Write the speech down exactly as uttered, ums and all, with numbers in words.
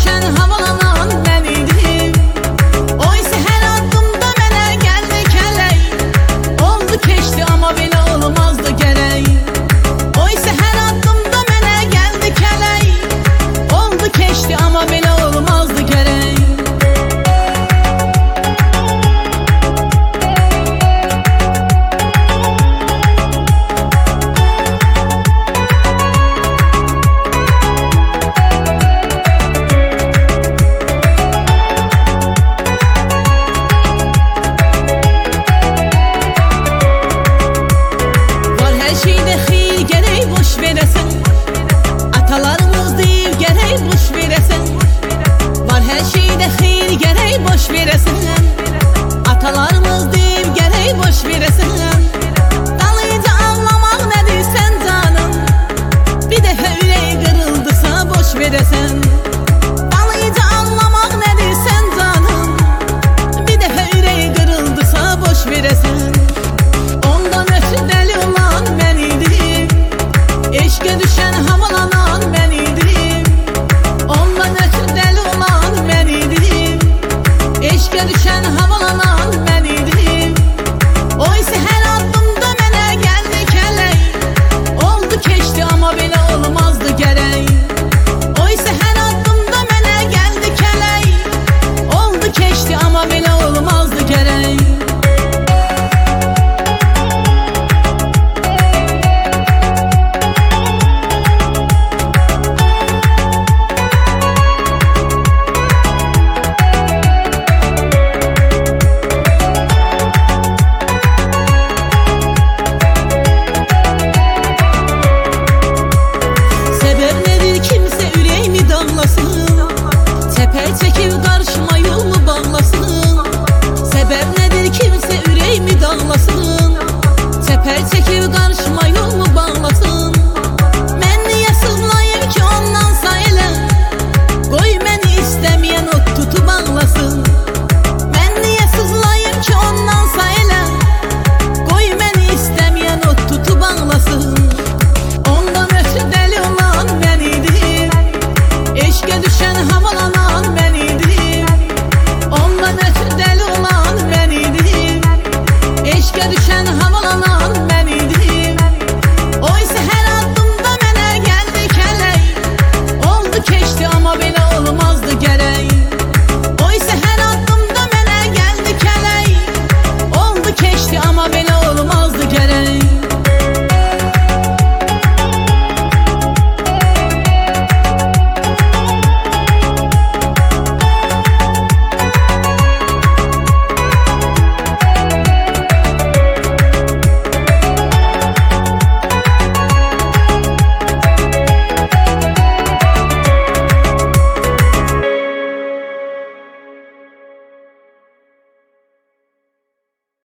düşen havalanan ben idim. Oysa her addımda mənə gəldi kələk. Oldu keçdi ama belə olmazdı gərək. Oysa her addımda mənə gəldi kələk. Oldu keçdi ama belə olmazdı gərək. Atalarımız deyir gərək boş verəsən. Var hər şeydə xeyir gərək boş verəsən. Atalarımız deyir gərək boş verəsən. Dalıyca anlamaq nədir sən canım? Bir dəfə ürək qırıldısa boş verəsən. Dalıyca anlamaq nədir sən canım? Bir dəfə ürək qırıldısa boş verəsən. Ondan ötü dəli olan mən idim. Eşqə düşən havalanan mən idim. Ondan ötü dəli olan mən idim. Eşqə düşən havalanan mən idim.